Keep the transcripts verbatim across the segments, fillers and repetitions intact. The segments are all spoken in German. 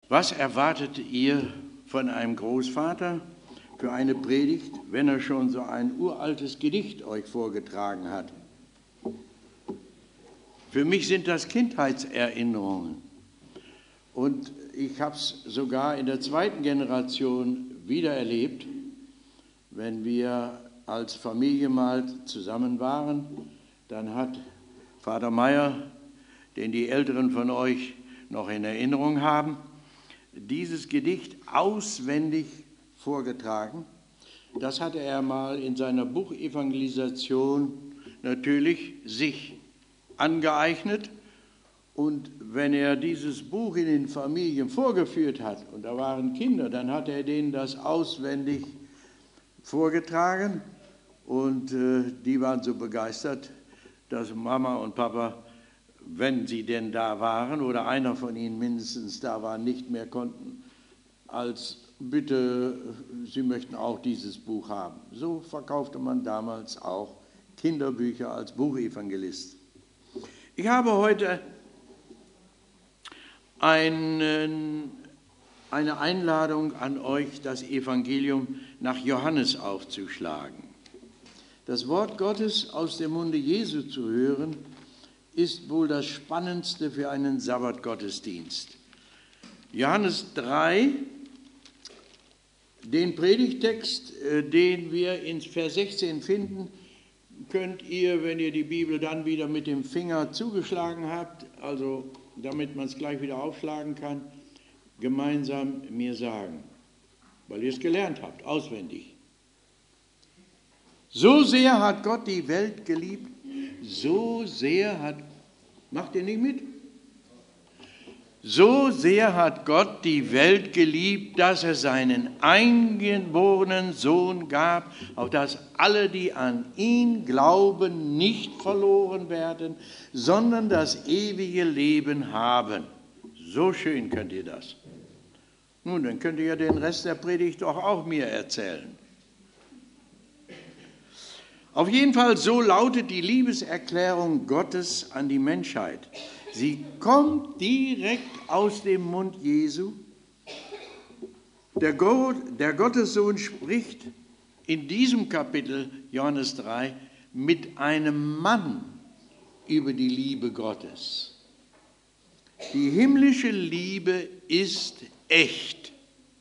Was erwartet ihr von einem Großvater für eine Predigt, wenn er schon so ein uraltes Gedicht euch vorgetragen hat? Für mich sind das Kindheitserinnerungen. Und ich habe es sogar in der zweiten Generation wieder erlebt, wenn wir als Familie mal zusammen waren, dann hat Vater Meier, den die Älteren von euch noch in Erinnerung haben, dieses Gedicht auswendig vorgetragen. Das hatte er mal in seiner Buchevangelisation natürlich sich angeeignet. Und wenn er dieses Buch in den Familien vorgeführt hat, und da waren Kinder, dann hat er denen das auswendig vorgetragen. Und äh, die waren so begeistert, dass Mama und Papa, wenn sie denn da waren, oder einer von ihnen mindestens da war, nicht mehr konnten, als bitte, sie möchten auch dieses Buch haben. So verkaufte man damals auch Kinderbücher als Buchevangelist. Ich habe heute einen, eine Einladung an euch, das Evangelium nach Johannes aufzuschlagen. Das Wort Gottes aus dem Munde Jesu zu hören, ist wohl das Spannendste für einen Sabbatgottesdienst. Johannes drei, den Predigtext, den wir in Vers sechzehn finden, könnt ihr, wenn ihr die Bibel dann wieder mit dem Finger zugeschlagen habt, also damit man es gleich wieder aufschlagen kann, gemeinsam mir sagen, weil ihr es gelernt habt, auswendig. So sehr hat Gott die Welt geliebt, so sehr hat, macht ihr nicht mit? So sehr hat Gott die Welt geliebt, dass er seinen eingeborenen Sohn gab, auf dass alle, die an ihn glauben, nicht verloren werden, sondern das ewige Leben haben. So schön könnt ihr das. Nun, dann könnt ihr ja den Rest der Predigt doch auch mir erzählen. Auf jeden Fall, so lautet die Liebeserklärung Gottes an die Menschheit. Sie kommt direkt aus dem Mund Jesu. Der, Gott, der Gottessohn spricht in diesem Kapitel, Johannes drei, mit einem Mann über die Liebe Gottes. Die himmlische Liebe ist echt.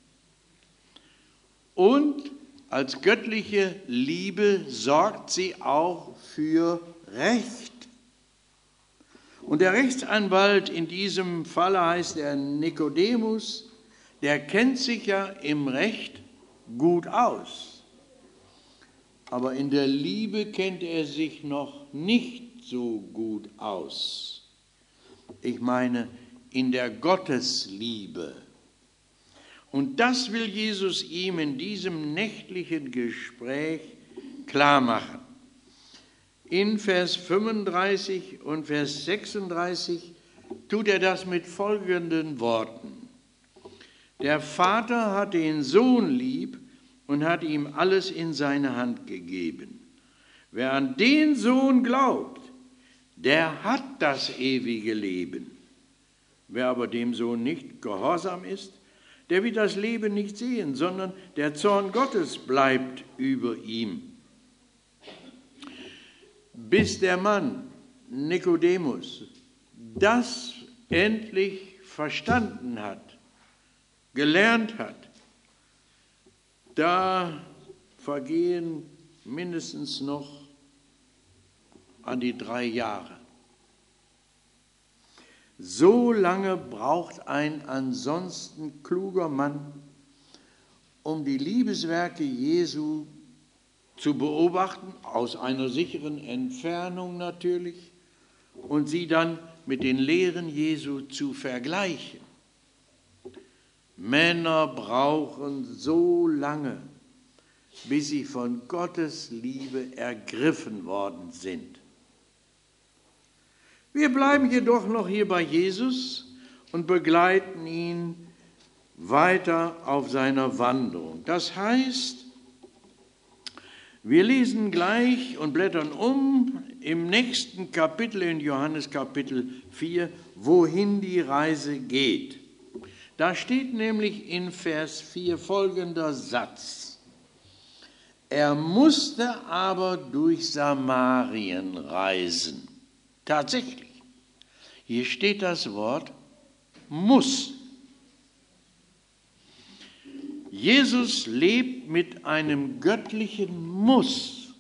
Und als göttliche Liebe sorgt sie auch für Recht. Und der Rechtsanwalt in diesem Falle heißt er Nikodemus, der kennt sich ja im Recht gut aus. Aber in der Liebe kennt er sich noch nicht so gut aus. Ich meine, in der Gottesliebe. Und das will Jesus ihm in diesem nächtlichen Gespräch klarmachen. In Vers fünfunddreißig und Vers sechsunddreißig tut er das mit folgenden Worten. Der Vater hat den Sohn lieb und hat ihm alles in seine Hand gegeben. Wer an den Sohn glaubt, der hat das ewige Leben. Wer aber dem Sohn nicht gehorsam ist, der wird das Leben nicht sehen, sondern der Zorn Gottes bleibt über ihm. Bis der Mann Nikodemus das endlich verstanden hat, gelernt hat, da vergehen mindestens noch an die drei Jahre. So lange braucht ein ansonsten kluger Mann, um die Liebeswerke Jesu zu beobachten, aus einer sicheren Entfernung natürlich, und sie dann mit den Lehren Jesu zu vergleichen. Männer brauchen so lange, bis sie von Gottes Liebe ergriffen worden sind. Wir bleiben jedoch noch hier bei Jesus und begleiten ihn weiter auf seiner Wanderung. Das heißt, wir lesen gleich und blättern um im nächsten Kapitel in Johannes Kapitel vier, wohin die Reise geht. Da steht nämlich in Vers vier folgender Satz: Er musste aber durch Samarien reisen. Tatsächlich, hier steht das Wort muss. Jesus lebt mit einem göttlichen Muss.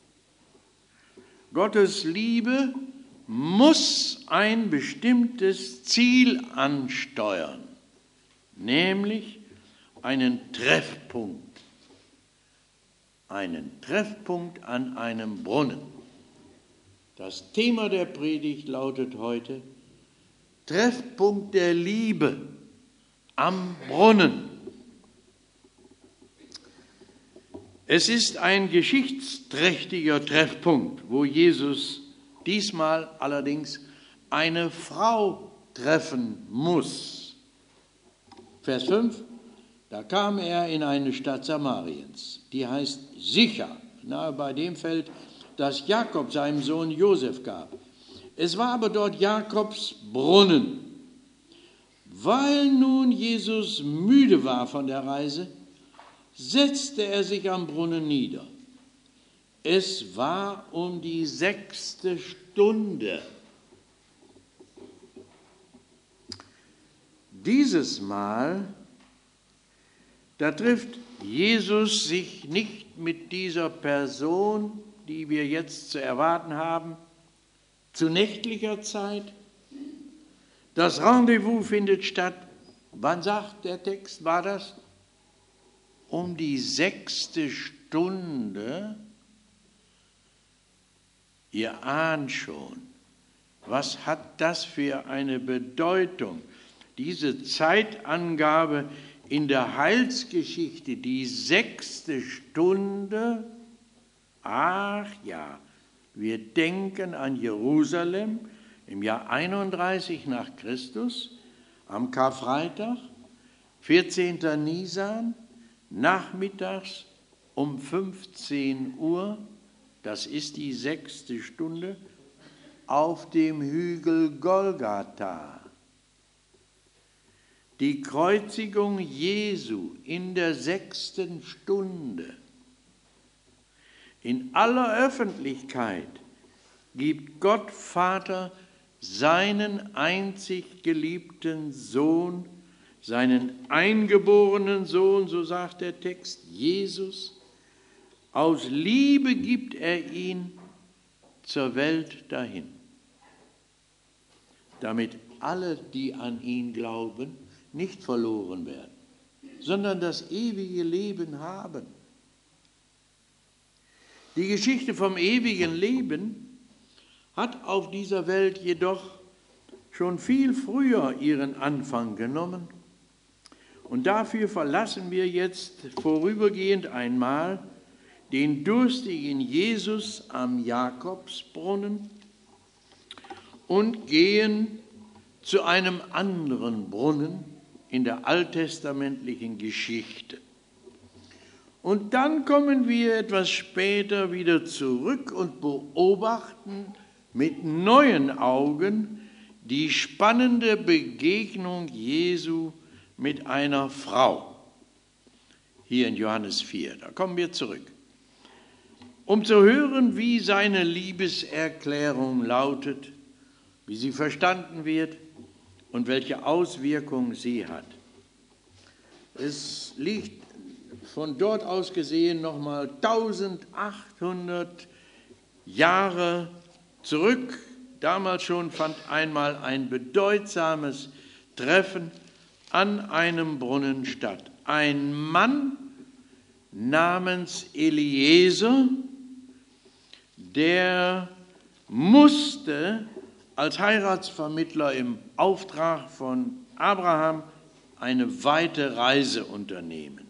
Gottes Liebe muss ein bestimmtes Ziel ansteuern, nämlich einen Treffpunkt. Einen Treffpunkt an einem Brunnen. Das Thema der Predigt lautet heute: Treffpunkt der Liebe am Brunnen. Es ist ein geschichtsträchtiger Treffpunkt, wo Jesus diesmal allerdings eine Frau treffen muss. Vers fünf: Da kam er in eine Stadt Samariens, die heißt Sichar, nahe bei dem Feld, das Jakob seinem Sohn Josef gab. Es war aber dort Jakobs Brunnen. Weil nun Jesus müde war von der Reise, setzte er sich am Brunnen nieder. Es war um die sechste Stunde. Dieses Mal, da trifft Jesus sich nicht mit dieser Person, die wir jetzt zu erwarten haben, zu nächtlicher Zeit. Das Rendezvous findet statt. Wann sagt der Text, war das? Um die sechste Stunde. Ihr ahnt schon, was hat das für eine Bedeutung? Diese Zeitangabe in der Heilsgeschichte, die sechste Stunde. Ach ja, wir denken an Jerusalem im Jahr einunddreißig nach Christus, am Karfreitag, vierzehnten Nisan, nachmittags um fünfzehn Uhr, das ist die sechste Stunde, auf dem Hügel Golgatha. Die Kreuzigung Jesu in der sechsten Stunde. In aller Öffentlichkeit gibt Gott Vater seinen einzig geliebten Sohn, seinen eingeborenen Sohn, so sagt der Text, Jesus. Aus Liebe gibt er ihn zur Welt dahin, damit alle, die an ihn glauben, nicht verloren werden, sondern das ewige Leben haben. Die Geschichte vom ewigen Leben hat auf dieser Welt jedoch schon viel früher ihren Anfang genommen. Und dafür verlassen wir jetzt vorübergehend einmal den durstigen Jesus am Jakobsbrunnen und gehen zu einem anderen Brunnen in der alttestamentlichen Geschichte. Und dann kommen wir etwas später wieder zurück und beobachten mit neuen Augen die spannende Begegnung Jesu mit einer Frau. Hier in Johannes vier, da kommen wir zurück. Um zu hören, wie seine Liebeserklärung lautet, wie sie verstanden wird und welche Auswirkungen sie hat. Es liegt von dort aus gesehen nochmal eintausendachthundert Jahre zurück. Damals schon fand einmal ein bedeutsames Treffen an einem Brunnen statt. Ein Mann namens Eliezer, der musste als Heiratsvermittler im Auftrag von Abraham eine weite Reise unternehmen.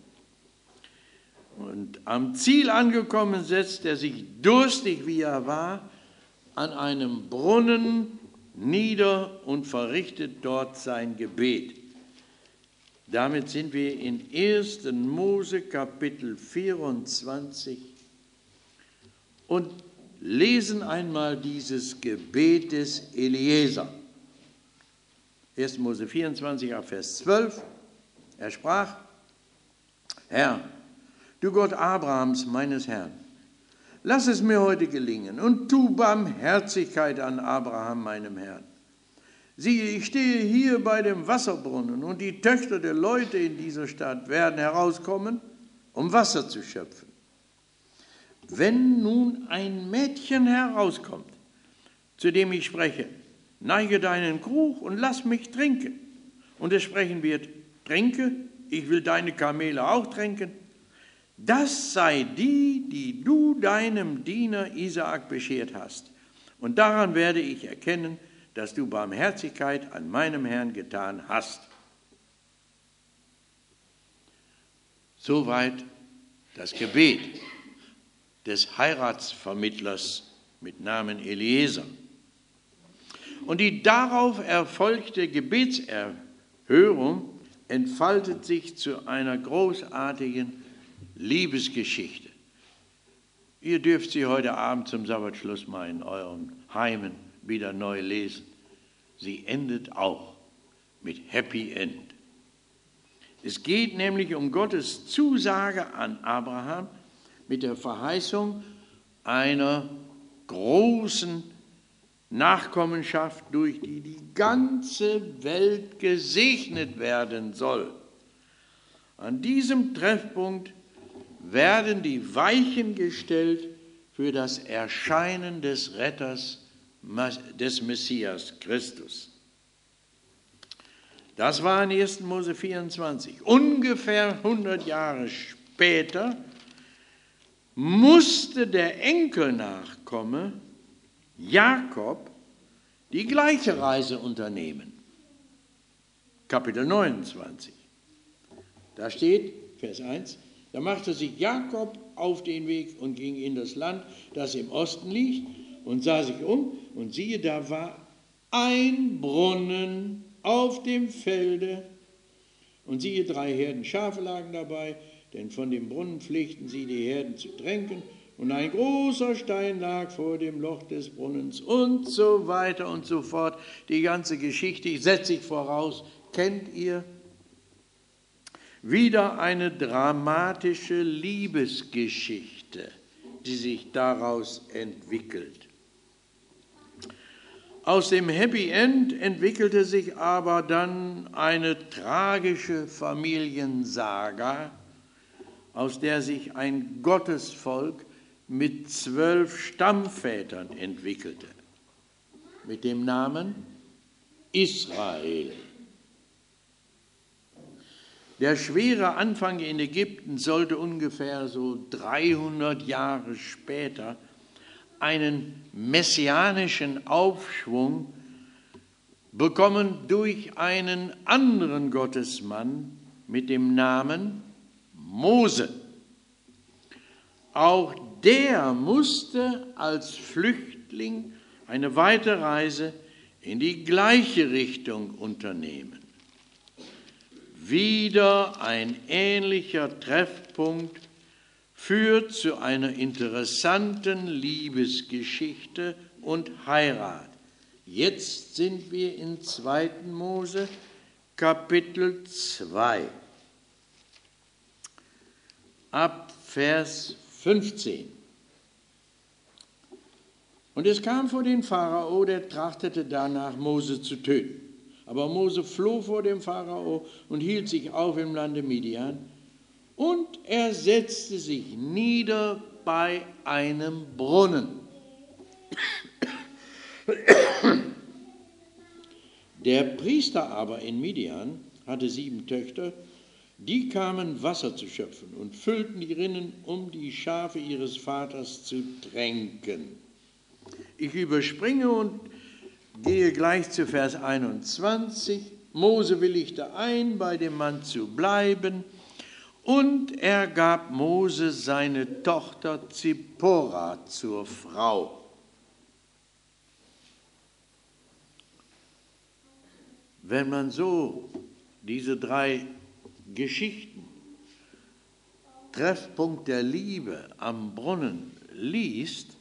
Und am Ziel angekommen setzt er sich, durstig wie er war, an einem Brunnen nieder und verrichtet dort sein Gebet. Damit sind wir in ersten Mose Kapitel vierundzwanzig und lesen einmal dieses Gebet des Eliezer. ersten Mose vierundzwanzig, Vers zwölf. Er sprach: Herr, du Gott Abrahams, meines Herrn, lass es mir heute gelingen und tu Barmherzigkeit an Abraham, meinem Herrn. Siehe, ich stehe hier bei dem Wasserbrunnen und die Töchter der Leute in dieser Stadt werden herauskommen, um Wasser zu schöpfen. Wenn nun ein Mädchen herauskommt, zu dem ich spreche, neige deinen Krug und lass mich trinken, und es sprechen wird, trinke, ich will deine Kamele auch tränken, das sei die, die du deinem Diener Isaak beschert hast. Und daran werde ich erkennen, dass du Barmherzigkeit an meinem Herrn getan hast. Soweit das Gebet des Heiratsvermittlers mit Namen Eliezer. Und die darauf erfolgte Gebetserhörung entfaltet sich zu einer großartigen Liebesgeschichte. Ihr dürft sie heute Abend zum Sabbatschluss mal in euren Heimen wieder neu lesen. Sie endet auch mit Happy End. Es geht nämlich um Gottes Zusage an Abraham mit der Verheißung einer großen Nachkommenschaft, durch die die ganze Welt gesegnet werden soll. An diesem Treffpunkt werden die Weichen gestellt für das Erscheinen des Retters, des Messias Christus. Das war in ersten Mose vierundzwanzig. Ungefähr hundert Jahre später musste der Enkelnachkomme Jakob die gleiche Reise unternehmen. Kapitel neunundzwanzig. Da steht, Vers eins, da machte sich Jakob auf den Weg und ging in das Land, das im Osten liegt, und sah sich um, und siehe, da war ein Brunnen auf dem Felde, und siehe, drei Herden Schafe lagen dabei, denn von dem Brunnen pflegten sie, die Herden zu tränken, und ein großer Stein lag vor dem Loch des Brunnens, und so weiter und so fort. Die ganze Geschichte, ich setze ich voraus, kennt ihr? Wieder eine dramatische Liebesgeschichte, die sich daraus entwickelt. Aus dem Happy End entwickelte sich aber dann eine tragische Familiensaga, aus der sich ein Gottesvolk mit zwölf Stammvätern entwickelte, mit dem Namen Israel. Der schwere Anfang in Ägypten sollte ungefähr so dreihundert Jahre später einen messianischen Aufschwung bekommen durch einen anderen Gottesmann mit dem Namen Mose. Auch der musste als Flüchtling eine weite Reise in die gleiche Richtung unternehmen. Wieder ein ähnlicher Treffpunkt führt zu einer interessanten Liebesgeschichte und Heirat. Jetzt sind wir in zweiten Mose, Kapitel zwei, ab Vers fünfzehn. Und es kam vor den Pharao, der trachtete danach, Mose zu töten. Aber Mose floh vor dem Pharao und hielt sich auf im Lande Midian. Und er setzte sich nieder bei einem Brunnen. Der Priester aber in Midian hatte sieben Töchter, die kamen Wasser zu schöpfen und füllten die Rinnen, um die Schafe ihres Vaters zu tränken. Ich überspringe und gehe gleich zu Vers einundzwanzig. Mose willigte ein, bei dem Mann zu bleiben, und er gab Mose seine Tochter Zippora zur Frau. Wenn man so diese drei Geschichten, Treffpunkt der Liebe am Brunnen, liest,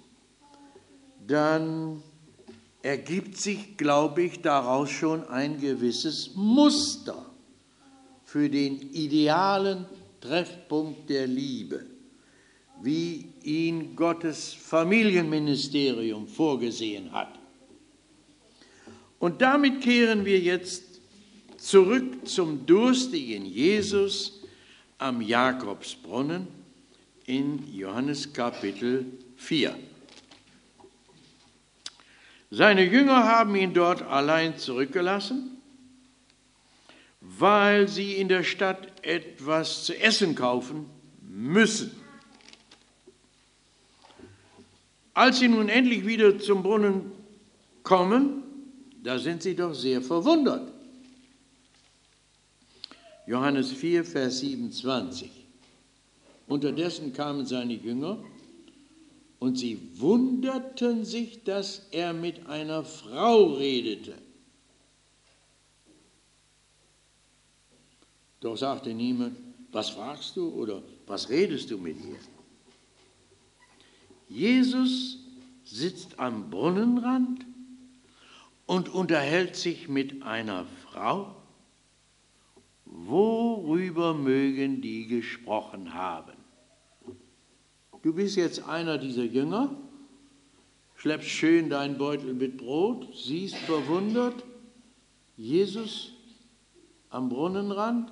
dann ergibt sich, glaube ich, daraus schon ein gewisses Muster für den idealen Treffpunkt der Liebe, wie ihn Gottes Familienministerium vorgesehen hat. Und damit kehren wir jetzt zurück zum durstigen Jesus am Jakobsbrunnen in Johannes Kapitel vier. Seine Jünger haben ihn dort allein zurückgelassen, weil sie in der Stadt etwas zu essen kaufen müssen. Als sie nun endlich wieder zum Brunnen kommen, da sind sie doch sehr verwundert. Johannes vier, Vers siebenundzwanzig. Unterdessen kamen seine Jünger und sie wunderten sich, dass er mit einer Frau redete. Doch sagte niemand, was fragst du oder was redest du mit ihr? Jesus sitzt am Brunnenrand und unterhält sich mit einer Frau. Worüber mögen die gesprochen haben? Du bist jetzt einer dieser Jünger, schleppst schön deinen Beutel mit Brot, siehst verwundert Jesus am Brunnenrand.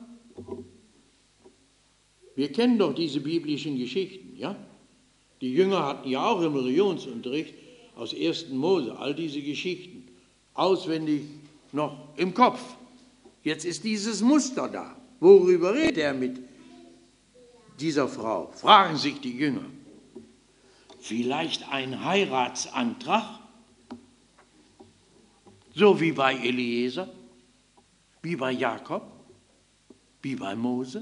Wir kennen doch diese biblischen Geschichten, ja? Die Jünger hatten ja auch im Religionsunterricht aus ersten Mose all diese Geschichten auswendig noch im Kopf. Jetzt ist dieses Muster da. Worüber redet er mit dieser Frau? Fragen sich die Jünger. Vielleicht ein Heiratsantrag? So wie bei Eliezer, wie bei Jakob, wie bei Mose?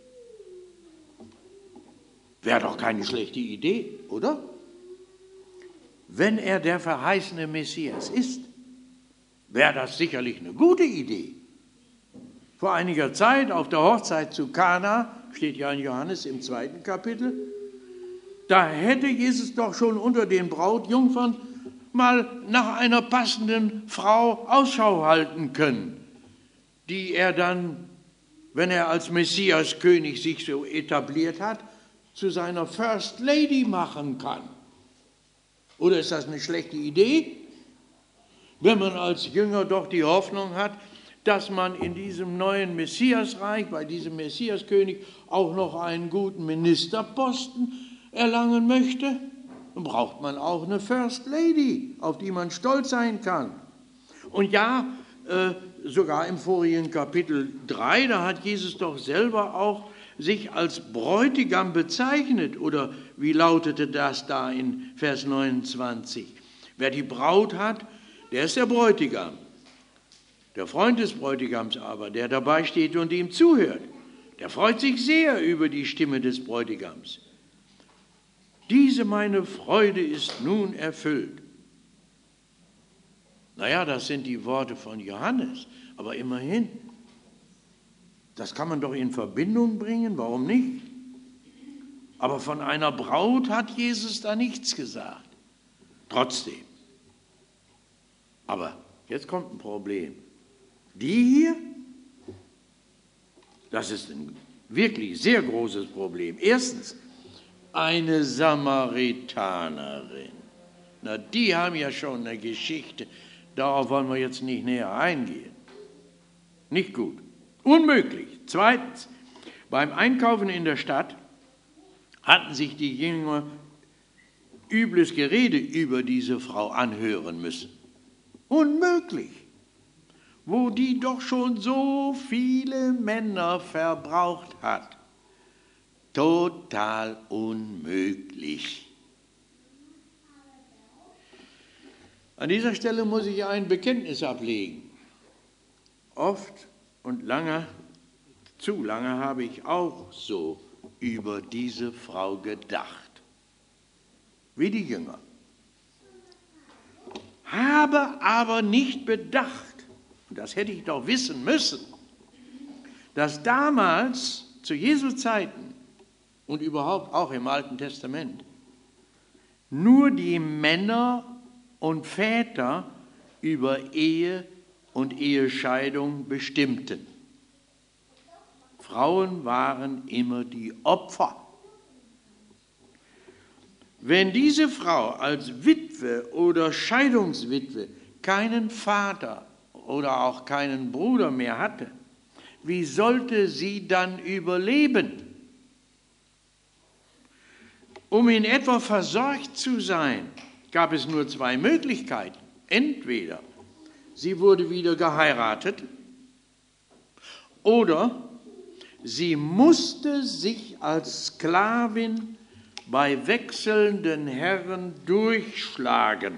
Wäre doch keine schlechte Idee, oder? Wenn er der verheißene Messias ist, wäre das sicherlich eine gute Idee. Vor einiger Zeit auf der Hochzeit zu Kana, steht ja in Johannes im zweiten Kapitel, da hätte Jesus doch schon unter den Brautjungfern mal nach einer passenden Frau Ausschau halten können, die er dann, wenn er als Messiaskönig sich so etabliert hat, zu seiner First Lady machen kann. Oder ist das eine schlechte Idee, wenn man als Jünger doch die Hoffnung hat, dass man in diesem neuen Messiasreich, bei diesem Messiaskönig, auch noch einen guten Ministerposten erlangen möchte? Dann braucht man auch eine First Lady, auf die man stolz sein kann. Und ja, äh, sogar im vorigen Kapitel drei, da hat Jesus doch selber auch sich als Bräutigam bezeichnet. Oder wie lautete das da in Vers neunundzwanzig? Wer die Braut hat, der ist der Bräutigam. Der Freund des Bräutigams aber, der dabei steht und ihm zuhört, der freut sich sehr über die Stimme des Bräutigams. Diese meine Freude ist nun erfüllt. Naja, das sind die Worte von Johannes, aber immerhin. Das kann man doch in Verbindung bringen, warum nicht? Aber von einer Braut hat Jesus da nichts gesagt. Trotzdem. Aber jetzt kommt ein Problem. Die hier, das ist ein wirklich sehr großes Problem. Erstens, eine Samaritanerin. Na, die haben ja schon eine Geschichte. Darauf wollen wir jetzt nicht näher eingehen. Nicht gut. Unmöglich. Zweitens, beim Einkaufen in der Stadt hatten sich die Jünger übles Gerede über diese Frau anhören müssen. Unmöglich. Wo die doch schon so viele Männer verbraucht hat. Total unmöglich. An dieser Stelle muss ich ein Bekenntnis ablegen. Oft und lange, zu lange habe ich auch so über diese Frau gedacht, wie die Jünger. Habe aber nicht bedacht, und das hätte ich doch wissen müssen, dass damals zu Jesu Zeiten und überhaupt auch im Alten Testament nur die Männer und Väter über Ehe und Ehescheidung bestimmten. Frauen waren immer die Opfer. Wenn diese Frau als Witwe oder Scheidungswitwe keinen Vater oder auch keinen Bruder mehr hatte, wie sollte sie dann überleben? Um in etwa versorgt zu sein, gab es nur zwei Möglichkeiten. Entweder sie wurde wieder geheiratet oder sie musste sich als Sklavin bei wechselnden Herren durchschlagen.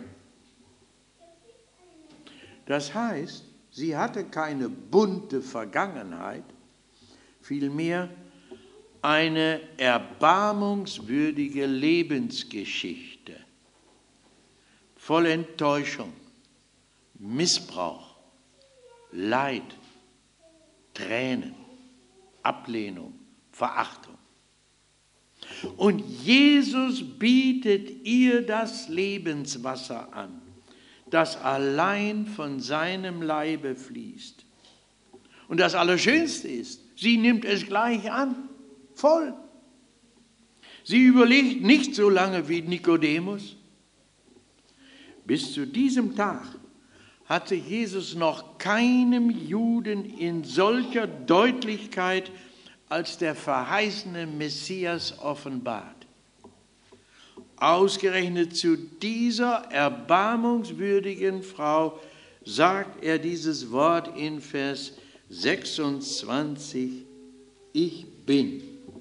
Das heißt, sie hatte keine bunte Vergangenheit, vielmehr eine erbarmungswürdige Lebensgeschichte, voll Enttäuschung, Missbrauch, Leid, Tränen, Ablehnung, Verachtung. Und Jesus bietet ihr das Lebenswasser an, das allein von seinem Leibe fließt. Und das Allerschönste ist, sie nimmt es gleich an, voll. Sie überlegt nicht so lange wie Nikodemus. Bis zu diesem Tag hatte Jesus noch keinem Juden in solcher Deutlichkeit als der verheißene Messias offenbart. Ausgerechnet zu dieser erbarmungswürdigen Frau sagt er dieses Wort in Vers sechsundzwanzig, ich bin.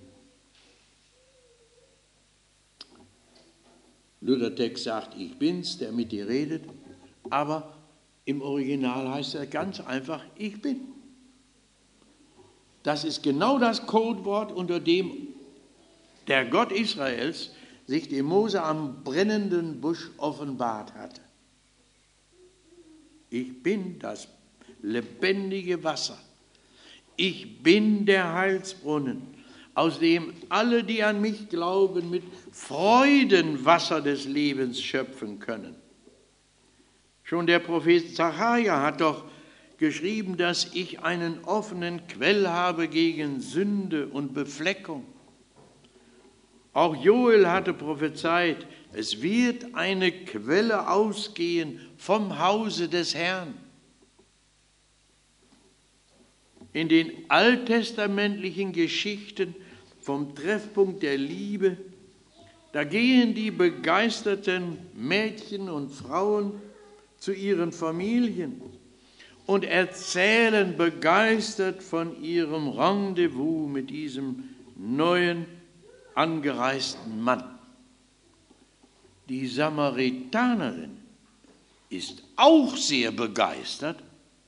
Luthertext sagt, ich bin's, der mit dir redet, aber im Original heißt er ganz einfach, ich bin. Das ist genau das Codewort, unter dem der Gott Israels sich dem Mose am brennenden Busch offenbart hatte. Ich bin das lebendige Wasser. Ich bin der Heilsbrunnen, aus dem alle, die an mich glauben, mit Freudenwasser des Lebens schöpfen können. Schon der Prophet Zacharia hat doch geschrieben, dass ich einen offenen Quell habe gegen Sünde und Befleckung. Auch Joel hatte prophezeit, es wird eine Quelle ausgehen vom Hause des Herrn. In den alttestamentlichen Geschichten vom Treffpunkt der Liebe, da gehen die begeisterten Mädchen und Frauen zu ihren Familien und erzählen begeistert von ihrem Rendezvous mit diesem neuen, angereisten Mann. Die Samaritanerin ist auch sehr begeistert,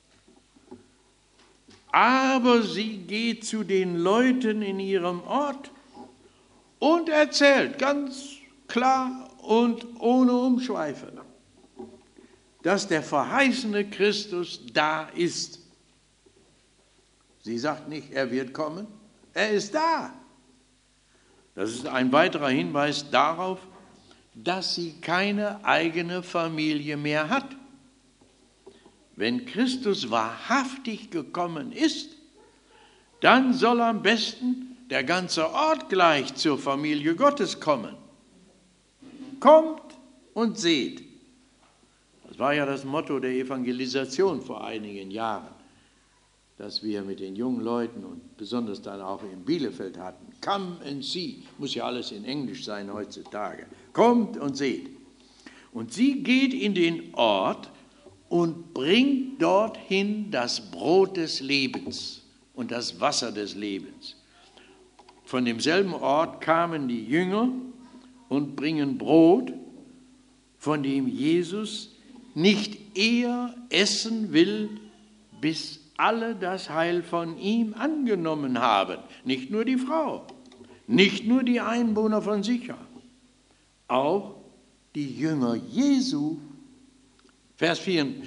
aber sie geht zu den Leuten in ihrem Ort und erzählt ganz klar und ohne Umschweife, dass der verheißene Christus da ist. Sie sagt nicht, er wird kommen, er ist da. Das ist ein weiterer Hinweis darauf, dass sie keine eigene Familie mehr hat. Wenn Christus wahrhaftig gekommen ist, dann soll am besten der ganze Ort gleich zur Familie Gottes kommen. Kommt und seht. Das war ja das Motto der Evangelisation vor einigen Jahren, das wir mit den jungen Leuten und besonders dann auch in Bielefeld hatten. Come and see. Muss ja alles in Englisch sein heutzutage. Kommt und seht. Und sie geht in den Ort und bringt dorthin das Brot des Lebens und das Wasser des Lebens. Von demselben Ort kamen die Jünger und bringen Brot, von dem Jesus nicht eher essen will, bis alle das Heil von ihm angenommen haben. Nicht nur die Frau, nicht nur die Einwohner von Sichar, auch die Jünger Jesu. Vers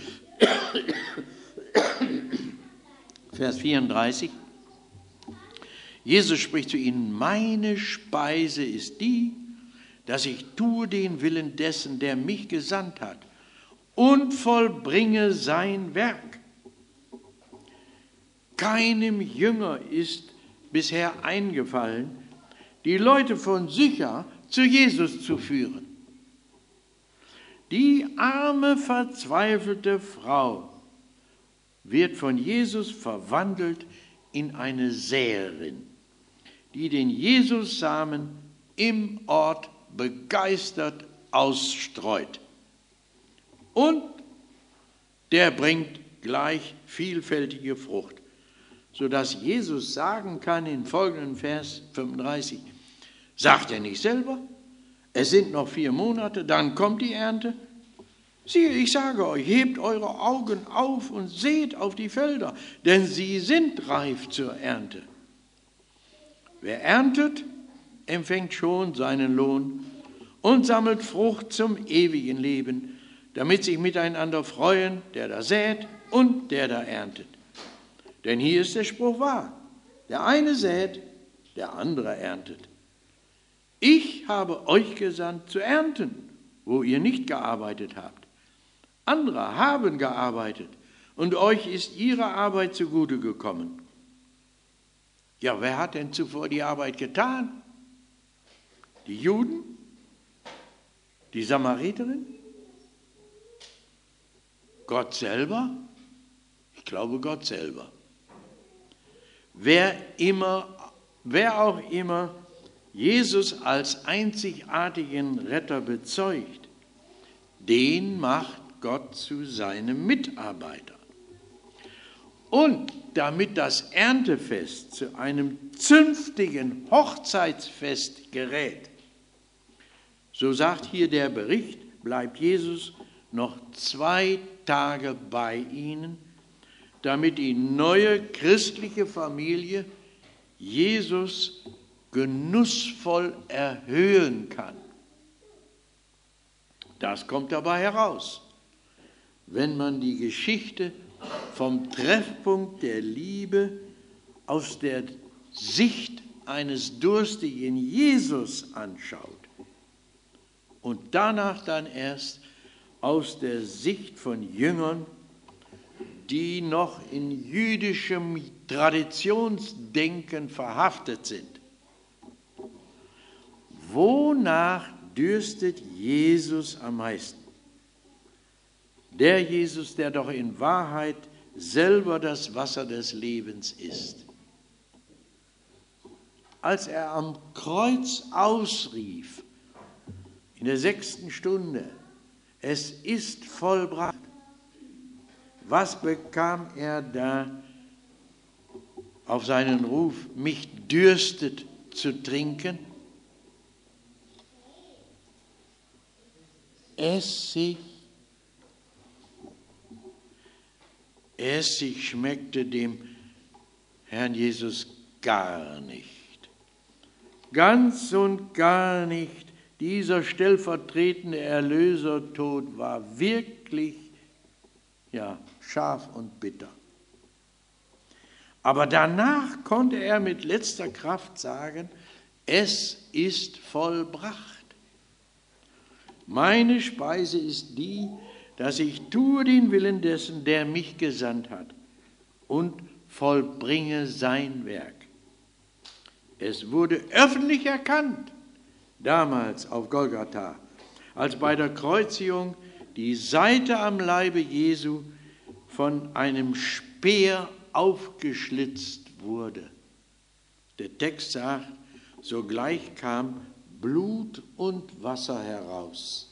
vierunddreißig. Jesus spricht zu ihnen, meine Speise ist die, dass ich tue den Willen dessen, der mich gesandt hat, und vollbringe sein Werk. Keinem Jünger ist bisher eingefallen, die Leute von Sychar zu Jesus zu führen. Die arme, verzweifelte Frau wird von Jesus verwandelt in eine Säerin, die den Jesus-Samen im Ort begeistert ausstreut. Und der bringt gleich vielfältige Frucht, sodass Jesus sagen kann in folgenden Vers fünfunddreißig, sagt er nicht selber, es sind noch vier Monate, dann kommt die Ernte. Siehe, ich sage euch, hebt eure Augen auf und seht auf die Felder, denn sie sind reif zur Ernte. Wer erntet, empfängt schon seinen Lohn und sammelt Frucht zum ewigen Leben, damit sich miteinander freuen, der da sät und der da erntet. Denn hier ist der Spruch wahr, der eine sät, der andere erntet. Ich habe euch gesandt zu ernten, wo ihr nicht gearbeitet habt. Andere haben gearbeitet und euch ist ihre Arbeit zugute gekommen. Ja, wer hat denn zuvor die Arbeit getan? Die Juden? Die Samariterin? Gott selber? Ich glaube Gott selber. Wer immer, wer auch immer Jesus als einzigartigen Retter bezeugt, den macht Gott zu seinem Mitarbeiter. Und damit das Erntefest zu einem zünftigen Hochzeitsfest gerät, so sagt hier der Bericht, bleibt Jesus noch zwei Tage bei ihnen, damit die neue christliche Familie Jesus genussvoll erhöhen kann. Das kommt dabei heraus, wenn man die Geschichte vom Treffpunkt der Liebe aus der Sicht eines durstigen Jesus anschaut und danach dann erst aus der Sicht von Jüngern, die noch in jüdischem Traditionsdenken verhaftet sind. Wonach dürstet Jesus am meisten? Der Jesus, der doch in Wahrheit selber das Wasser des Lebens ist. Als er am Kreuz ausrief, in der sechsten Stunde, es ist vollbracht, was bekam er da auf seinen Ruf, mich dürstet zu trinken? Essig. Essig schmeckte dem Herrn Jesus gar nicht. Ganz und gar nicht. Dieser stellvertretende Erlösertod war wirklich, ja, scharf und bitter. Aber danach konnte er mit letzter Kraft sagen, es ist vollbracht. Meine Speise ist die, dass ich tue den Willen dessen, der mich gesandt hat, und vollbringe sein Werk. Es wurde öffentlich erkannt, damals auf Golgatha, als bei der Kreuzigung die Seite am Leibe Jesu von einem Speer aufgeschlitzt wurde. Der Text sagt, sogleich kam Blut und Wasser heraus.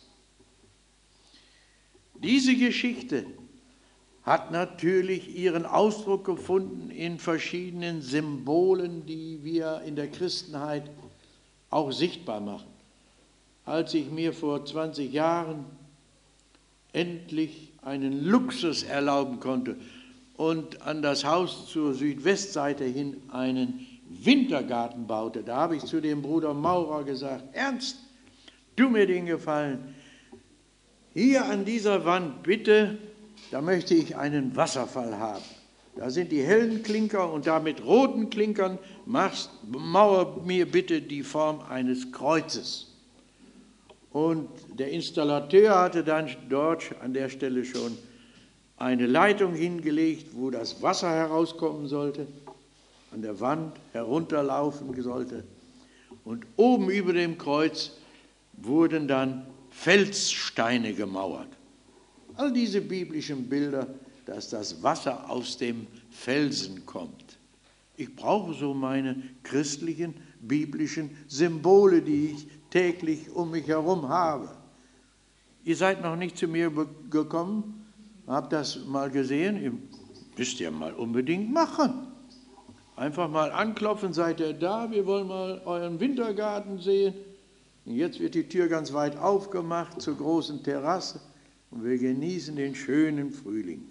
Diese Geschichte hat natürlich ihren Ausdruck gefunden in verschiedenen Symbolen, die wir in der Christenheit auch sichtbar machen. Als ich mir vor zwanzig Jahren endlich einen Luxus erlauben konnte und an das Haus zur Südwestseite hin einen Wintergarten baute, da habe ich zu dem Bruder Maurer gesagt, Ernst, tu mir den Gefallen, hier an dieser Wand bitte, da möchte ich einen Wasserfall haben. Da sind die hellen Klinker und da mit roten Klinkern machst, mauer mir bitte die Form eines Kreuzes. Und der Installateur hatte dann dort an der Stelle schon eine Leitung hingelegt, wo das Wasser herauskommen sollte. an der Wand herunterlaufen sollte. Und oben über dem Kreuz wurden dann Felssteine gemauert. All diese biblischen Bilder, dass das Wasser aus dem Felsen kommt. Ich brauche so meine christlichen, biblischen Symbole, die ich täglich um mich herum habe. Ihr seid noch nicht zu mir gekommen, habt das mal gesehen, ihr müsst ja mal unbedingt machen. Einfach mal anklopfen, seid ihr da, wir wollen mal euren Wintergarten sehen. Und jetzt wird die Tür ganz weit aufgemacht zur großen Terrasse und wir genießen den schönen Frühling.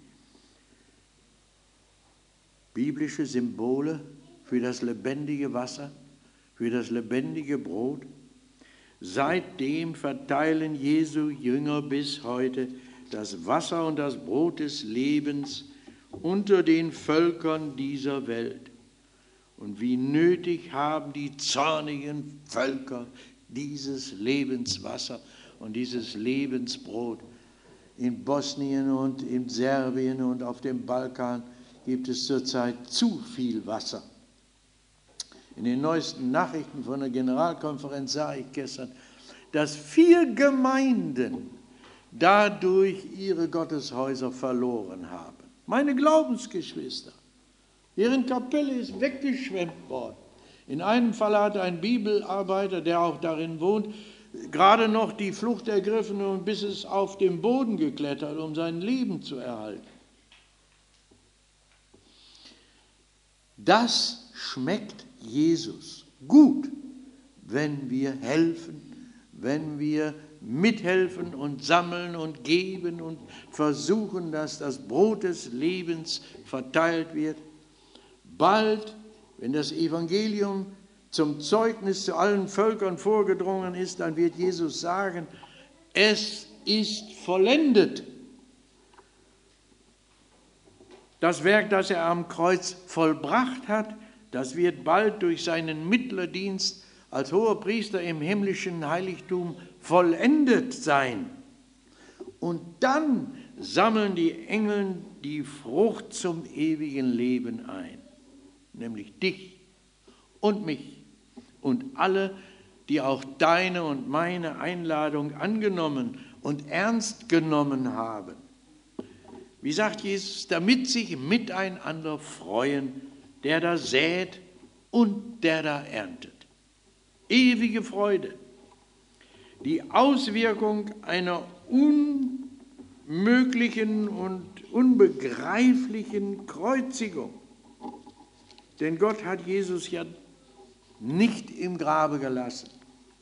Biblische Symbole für das lebendige Wasser, für das lebendige Brot. Seitdem verteilen Jesu Jünger bis heute das Wasser und das Brot des Lebens unter den Völkern dieser Welt. Und wie nötig haben die zornigen Völker dieses Lebenswasser und dieses Lebensbrot. In Bosnien und in Serbien und auf dem Balkan gibt es zurzeit zu viel Wasser. In den neuesten Nachrichten von der Generalkonferenz sah ich gestern, dass vier Gemeinden dadurch ihre Gotteshäuser verloren haben. Meine Glaubensgeschwister, deren Kapelle ist weggeschwemmt worden. In einem Fall hat ein Bibelarbeiter, der auch darin wohnt, gerade noch die Flucht ergriffen und bis es auf den Boden geklettert, um sein Leben zu erhalten. Das schmeckt Jesus gut, wenn wir helfen, wenn wir mithelfen und sammeln und geben und versuchen, dass das Brot des Lebens verteilt wird. Bald, wenn das Evangelium zum Zeugnis zu allen Völkern vorgedrungen ist, dann wird Jesus sagen, es ist vollendet. Das Werk, das er am Kreuz vollbracht hat, das wird bald durch seinen Mittlerdienst als hoher Priester im himmlischen Heiligtum vollendet sein. Und dann sammeln die Engel die Frucht zum ewigen Leben ein, nämlich dich und mich und alle, die auch deine und meine Einladung angenommen und ernst genommen haben. Wie sagt Jesus, damit sich miteinander freuen, der da sät und der da erntet. Ewige Freude. Die Auswirkung einer unmöglichen und unbegreiflichen Kreuzigung. Denn Gott hat Jesus ja nicht im Grabe gelassen.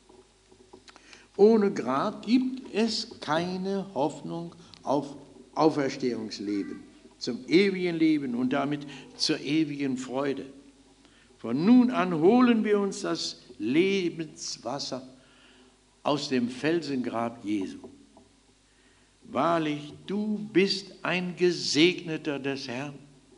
Ohne Grab gibt es keine Hoffnung auf Auferstehungsleben, zum ewigen Leben und damit zur ewigen Freude. Von nun an holen wir uns das Lebenswasser aus dem Felsengrab Jesu. Wahrlich, du bist ein Gesegneter des Herrn.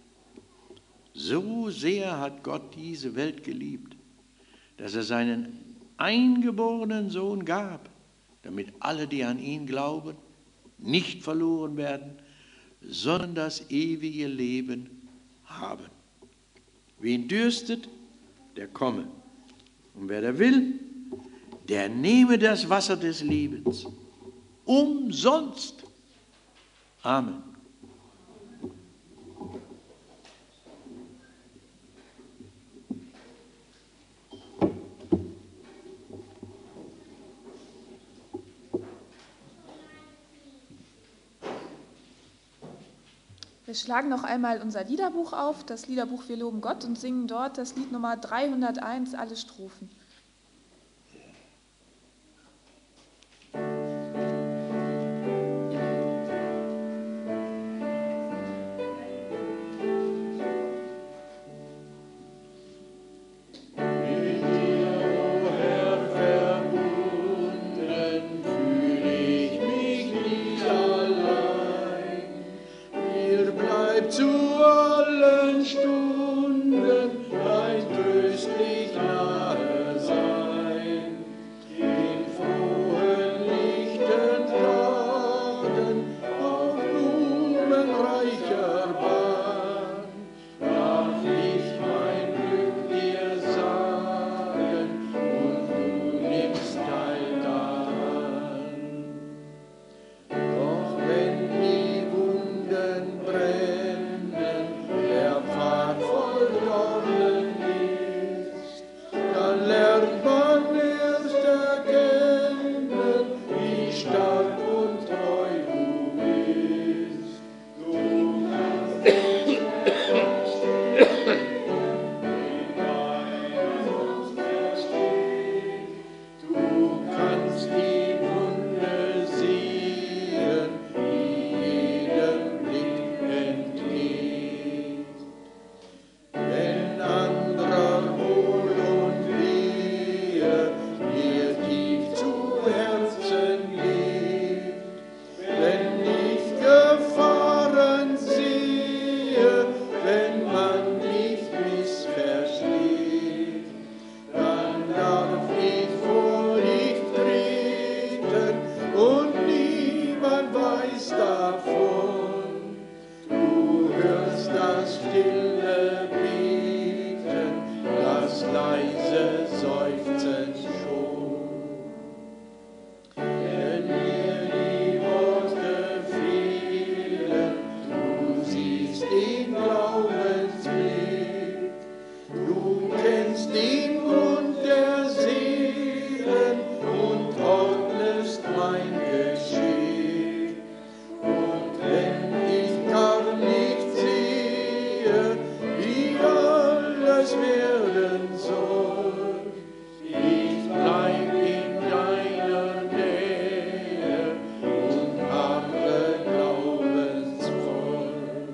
So sehr hat Gott diese Welt geliebt, dass er seinen eingeborenen Sohn gab, damit alle, die an ihn glauben, nicht verloren werden, sondern das ewige Leben haben. Wen dürstet, der komme. Und wer da will, der nehme das Wasser des Lebens. Umsonst. Amen. Wir schlagen noch einmal unser Liederbuch auf, das Liederbuch Wir loben Gott, und singen dort das Lied Nummer dreihunderteins, alle Strophen. Stunden ein tröstlich nahe leise seufzen schon. Wenn mir die Worte fehlen, du siehst den Glaubensblick, du kennst den Grund der Seelen und ordnest mein Geschick. Und wenn ich gar nicht sehe, wie alles werden soll, ich bleib in deiner Nähe und harre glaubensvoll.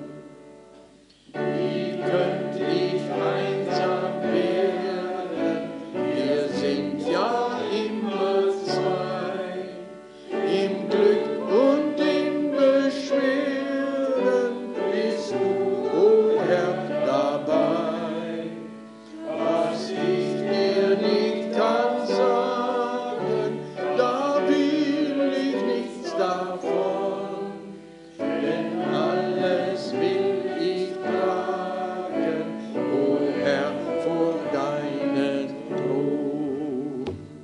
Wie könnt ich einsam werden? Wir sind ja immer zwei, im Glück und in Beschwerden bist du, o Herr, dabei. Was ich dir nicht kann sagen, da will ich nichts davon, denn alles will ich tragen, o Herr, vor deinen Thron.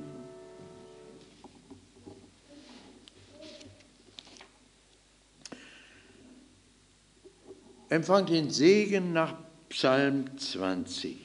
Empfangt den Segen nach Psalm zwanzig.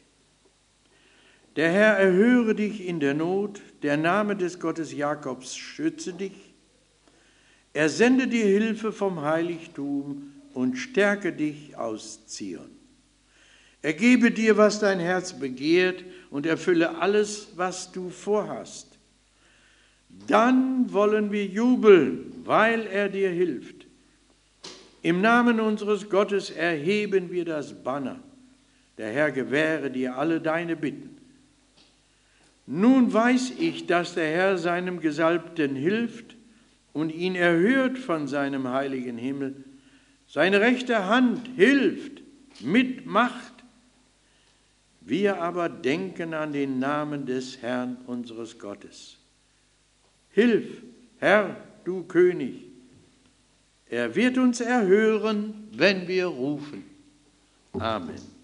Der Herr erhöre dich in der Not, der Name des Gottes Jakobs schütze dich. Er sende dir Hilfe vom Heiligtum und stärke dich aus Zion. Er gebe dir, was dein Herz begehrt, und erfülle alles, was du vorhast. Dann wollen wir jubeln, weil er dir hilft. Im Namen unseres Gottes erheben wir das Banner. Der Herr gewähre dir alle deine Bitten. Nun weiß ich, dass der Herr seinem Gesalbten hilft und ihn erhört von seinem heiligen Himmel. Seine rechte Hand hilft mit Macht. Wir aber denken an den Namen des Herrn unseres Gottes. Hilf, Herr, du König. Er wird uns erhören, wenn wir rufen. Amen.